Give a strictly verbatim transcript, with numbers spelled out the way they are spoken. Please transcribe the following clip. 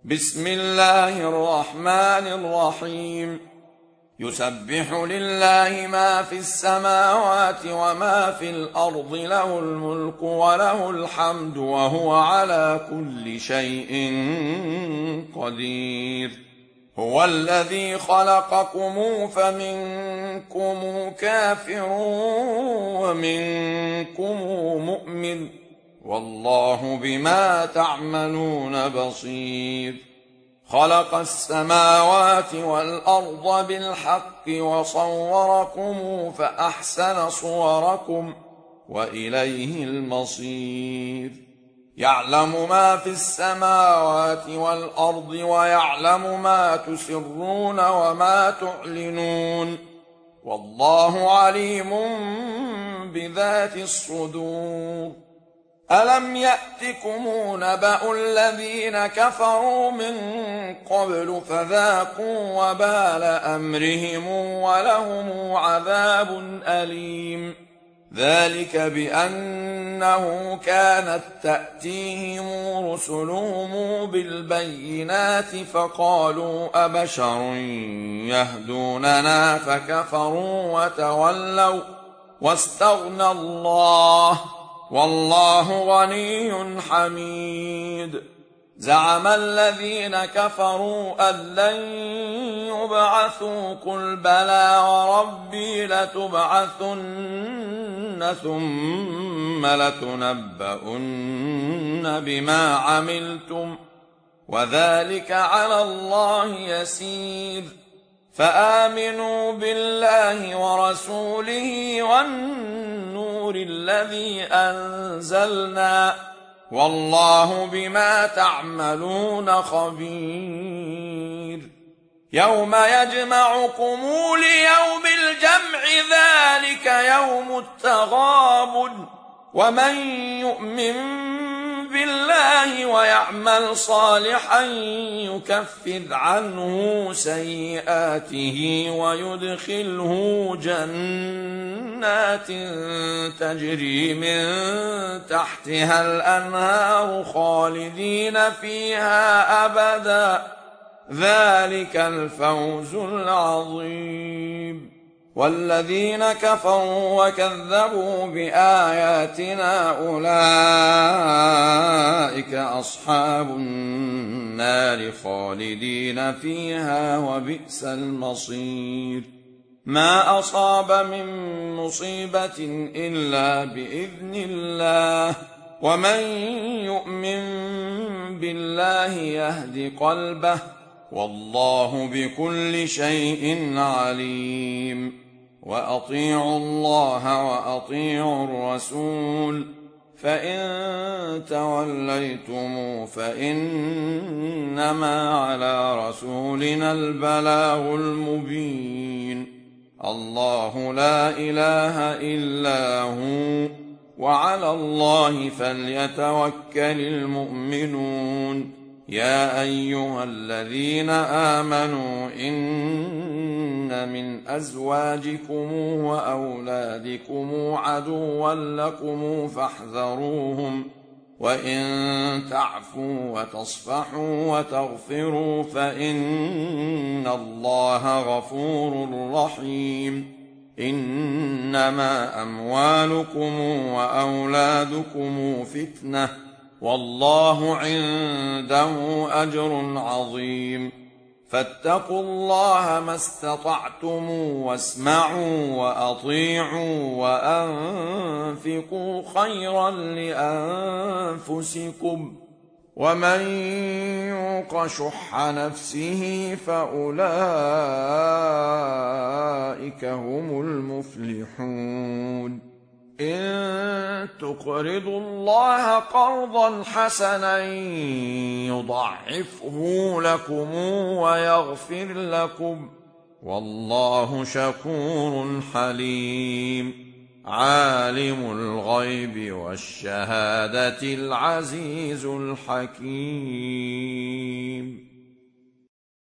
بسم الله الرحمن الرحيم يسبح لله ما في السماوات وما في الأرض له الملك وله الحمد وهو على كل شيء قدير هو الذي خلقكم فمنكم كافر ومنكم مؤمن والله بما تعملون بصير خلق السماوات والأرض بالحق وصوركم فأحسن صوركم وإليه المصير يعلم ما في السماوات والأرض ويعلم ما تسرون وما تعلنون والله عليم بذات الصدور ألم يأتكم نبأ الذين كفروا من قبل فذاقوا وبال أمرهم ولهم عذاب أليم ذلك بأنه كانت تأتيهم رسلهم بالبينات فقالوا أبشر يهدوننا فكفروا وتولوا واستغنى الله والله غني حميد زعم الذين كفروا أن لن يبعثوا قل بلى وربي لتبعثن ثم لتنبؤن بما عملتم وذلك على الله يسير فآمنوا بالله ورسوله والنور الذي أنزلنا والله بما تعملون خبير يوم يجمعكم ليوم الجمع ذلك يوم التغابن ومن يؤمن بالله ويعمل صالحا يكفر عنه سيئاته ويدخله جنات تجري من تحتها الأنهار خالدين فيها أبدا ذلك الفوز العظيم والذين كفروا وكذبوا بآياتنا أولئك أصحاب النار خالدين فيها وبئس المصير ما أصاب من مصيبة إلا بإذن الله ومن يؤمن بالله يهد قلبه والله بكل شيء عليم وأطيعوا الله وأطيعوا الرسول فإن توليتم فإنما على رسولنا البلاغ المبين الله لا إله إلا هو وعلى الله فليتوكل المؤمنون يا أيها الذين آمنوا إن من أزواجكم وأولادكم عدوا لكم فاحذروهم وإن تعفوا وتصفحوا وتغفروا فإن الله غفور رحيم إنما أموالكم وأولادكم فتنة والله عنده أجر عظيم فاتقوا الله ما استطعتم واسمعوا وأطيعوا وأنفقوا خيرا لأنفسكم ومن يوق شح نفسه فأولئك هم المفلحون إن تقرضوا الله قرضا حسنا يضعفه لكم ويغفر لكم والله شكور حليم عالم الغيب والشهادة العزيز الحكيم